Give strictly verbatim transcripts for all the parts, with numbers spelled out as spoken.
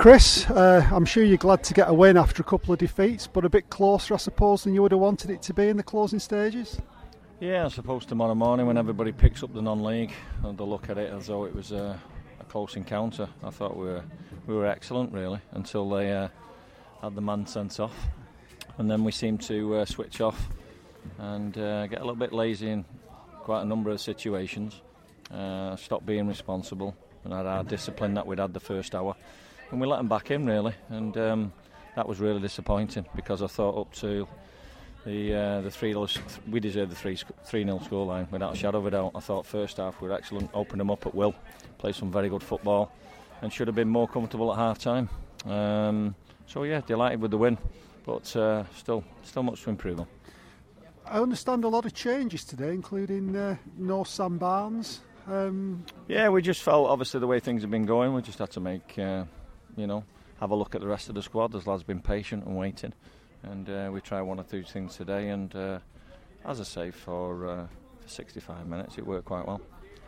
Chris, uh, I'm sure you're glad to get a win after a couple of defeats, but a bit closer, I suppose, than you would have wanted it to be in the closing stages? Yeah, I suppose tomorrow morning when everybody picks up the non-league and they'll look at it as though it was a, a close encounter. I thought we were we were excellent, really, until they uh, had the man sent off. And then we seemed to uh, switch off and uh, get a little bit lazy in quite a number of situations, uh, stop being responsible, and had our discipline that we'd had the first hour. And we let them back in, really, and um, that was really disappointing, because I thought up to the uh, the three nil, we deserved the three three nil scoreline without a shadow of a doubt. I thought first half we were excellent, opened them up at will, played some very good football, and should have been more comfortable at half time. Um, so yeah, delighted with the win, but uh, still still much to improve on. I understand a lot of changes today, including uh, no Sam Barnes. Um, yeah, we just felt, obviously the way things have been going, we just had to make. Uh, You know, have a look at the rest of the squad. Those lads been patient and waiting, and uh, we try one or two things today. And uh, as I say, for, uh, for sixty-five minutes, it worked quite well.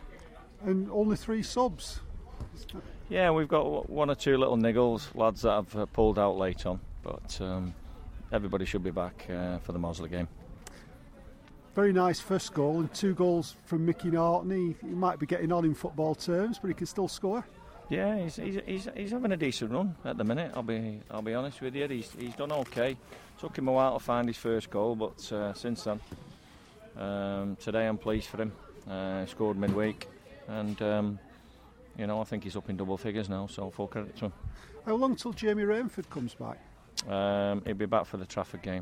And only three subs. Yeah, we've got one or two little niggles, lads that have uh, pulled out late on, but um, everybody should be back uh, for the Mossley game. Very nice first goal, and two goals from Mickey Norton. He, he might be getting on in football terms, but he can still score. Yeah, he's, he's he's he's having a decent run at the minute. I'll be I'll be honest with you. He's he's done okay. Took him a while to find his first goal, but uh, since then, um, today I'm pleased for him. Uh, he scored midweek, and um, you know I think he's up in double figures now. So full credit to him. How long till Jamie Rainford comes back? Um, he'll be back for the Trafford game,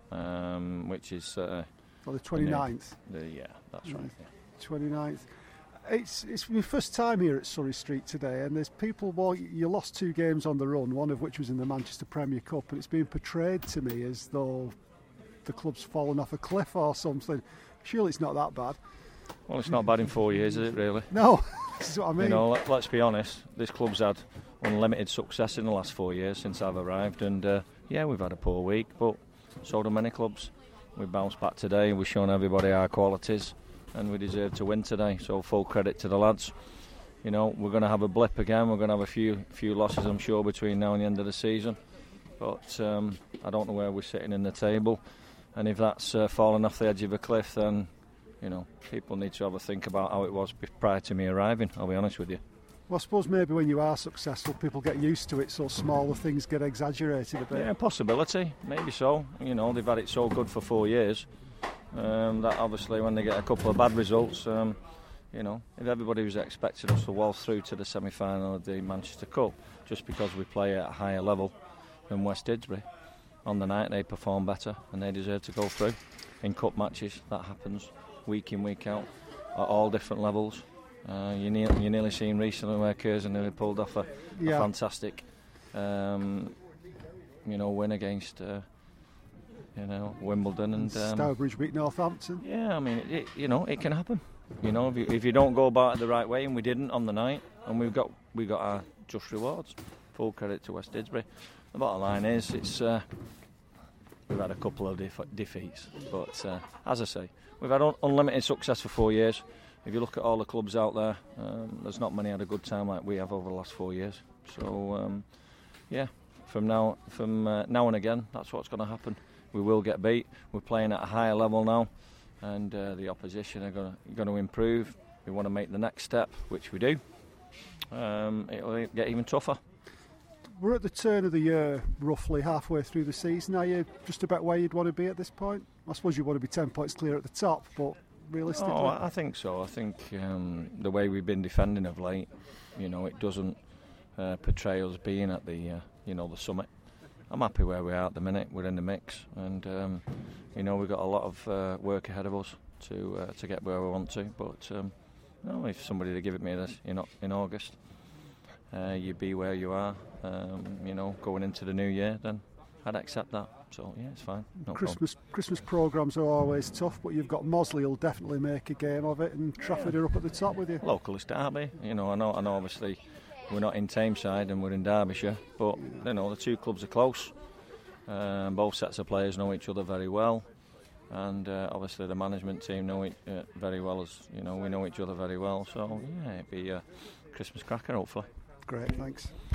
um, which is uh, for the twenty-ninth. The, yeah, that's right. Yeah. twenty-ninth. It's it's my first time here at Surrey Street today, and there's people. Well, you lost two games on the run, one of which was in the Manchester Premier Cup, and it's being portrayed to me as though the club's fallen off a cliff or something. Surely it's not that bad. Well, it's not bad in four years, is it? Really? No, this is what I mean. You know, let, let's be honest. This club's had unlimited success in the last four years since I've arrived, and uh, yeah, we've had a poor week, but so do many clubs. We bounced back today. We've shown everybody our qualities. And we deserve to win today, so full credit to the lads. You know, we're going to have a blip again. We're going to have a few few losses, I'm sure, between now and the end of the season. But um, I don't know where we're sitting in the table. And if that's uh, falling off the edge of a cliff, then, you know, people need to have a think about how it was prior to me arriving, I'll be honest with you. Well, I suppose maybe when you are successful, people get used to it, so smaller things get exaggerated a bit. Yeah, possibility. Maybe so. You know, they've had it so good for four years. Um, that obviously when they get a couple of bad results, um, you know, if everybody was expecting us to waltz through to the semi-final of the Manchester Cup just because we play at a higher level than West Didsbury, on the night they perform better and they deserve to go through. In cup matches, that happens week in, week out, at all different levels. Uh, you, ne- you nearly seen recently where Curzon nearly pulled off a, yeah. a fantastic um, you know, win against uh, You know, Wimbledon and um, Stourbridge beat Northampton. Yeah, I mean, it, it, you know, it can happen. You know, if you, if you don't go about it the right way, and we didn't on the night, and we've got we got our just rewards. Full credit to West Didsbury. The bottom line is, it's uh, we've had a couple of def- defeats, but uh, as I say, we've had un- unlimited success for four years. If you look at all the clubs out there, um, there's not many had a good time like we have over the last four years. So, um, yeah, from now from uh, now and again, that's what's going to happen. We will get beat. We're playing at a higher level now, and uh, the opposition are going to improve. We want to make the next step, which we do. Um, it'll get even tougher. We're at the turn of the year, roughly halfway through the season. Are you just about where you'd want to be at this point? I suppose you want to be ten points clear at the top, but realistically? Oh, I think so. I think um, the way we've been defending of late, you know, it doesn't uh, portray us being at the, uh, you know, the summit. I'm happy where we are at the minute. We're in the mix, and um, you know we've got a lot of uh, work ahead of us to uh, to get where we want to. But um, you know, if somebody to give it me this in in August, uh, you be where you are, um, you know, going into the new year, then I'd accept that. So yeah, it's fine. No Christmas problem. Christmas programmes are always tough, but you've got Mossley who'll definitely make a game of it, and Trafford yeah. are up at the top with you. Localist derby, you know. I know, I know. Obviously, we're not in Tameside and we're in Derbyshire, but you know the two clubs are close. Um, both sets of players know each other very well, and uh, obviously the management team know it uh, very well. As you know, we know each other very well. So yeah, it'd be a Christmas cracker, hopefully. Great, thanks.